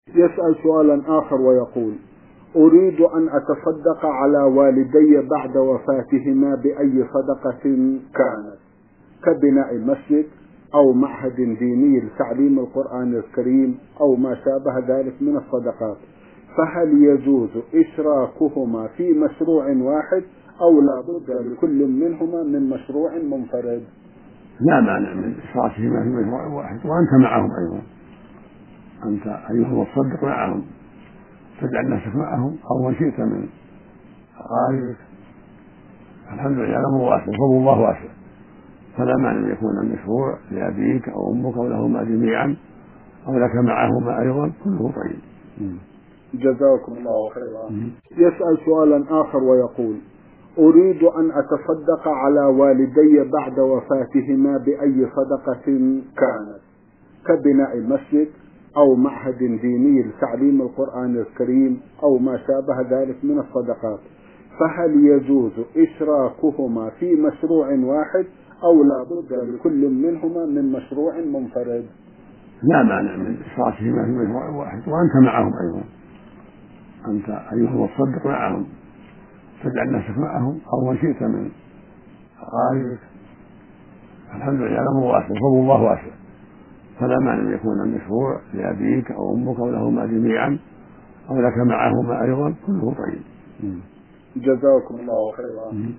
يسأل سؤالا آخر ويقول: أريد أن أتصدق على والدي بعد وفاتهما بأي صدقة كانت، كبناء مسجد أو معهد ديني لتعليم القرآن الكريم أو ما شابه ذلك من الصدقات، فهل يجوز إشراكهما في مشروع واحد أو لا بد لكل منهما من مشروع منفرد؟ لا مانع من إشراكهما في مشروع واحد، وأنت معهم أيضا، أنت أيها المتصدق معهم، تجعل نفسك معهم أو من شئت من أقاربك. الحمد لله الأمر واسع، فضل الله واسع، فلا مانع أن يكون المشروع لأبيك أو أمك أو لهما جميعا أو لك معهما أيضا، كله طيب. جزاكم الله خيرا. يسأل سؤالا آخر ويقول: أريد أن أتصدق على والدي بعد وفاتهما بأي صدقة كانت، كبناء مسجد أو معهد ديني لتعليم القرآن الكريم أو ما شابه ذلك من الصدقات، فهل يجوز إشراكهما في مشروع واحد أو لا بد لكل منهما من مشروع منفرد؟ لا مانع من إشراكهما في مشروع واحد، وأنت معهم أيضا، أنت أيها المتصدق معهم، تجعل نفسك معهم أو من شئت من أقاربك. الحمد لله الأمر واسع، فضل الله واسع، فلا مانع أن يكون المشروع لأبيك أو أمك أو لهما جميعا أو لك معهما أيضا، كله طيب. جزاكم الله خيرا.